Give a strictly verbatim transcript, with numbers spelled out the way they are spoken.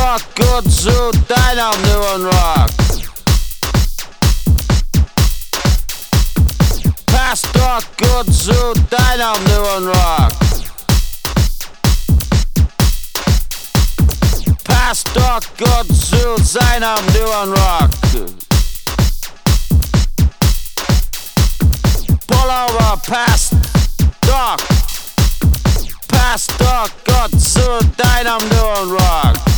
doch gut zu deinem neuen Rock. Passt doch gut zu deinem neuen Rock. Passt doch gut zu seinem neuen Rock. Pullover passt doch, passt doch gut zu deinem neuen Rock.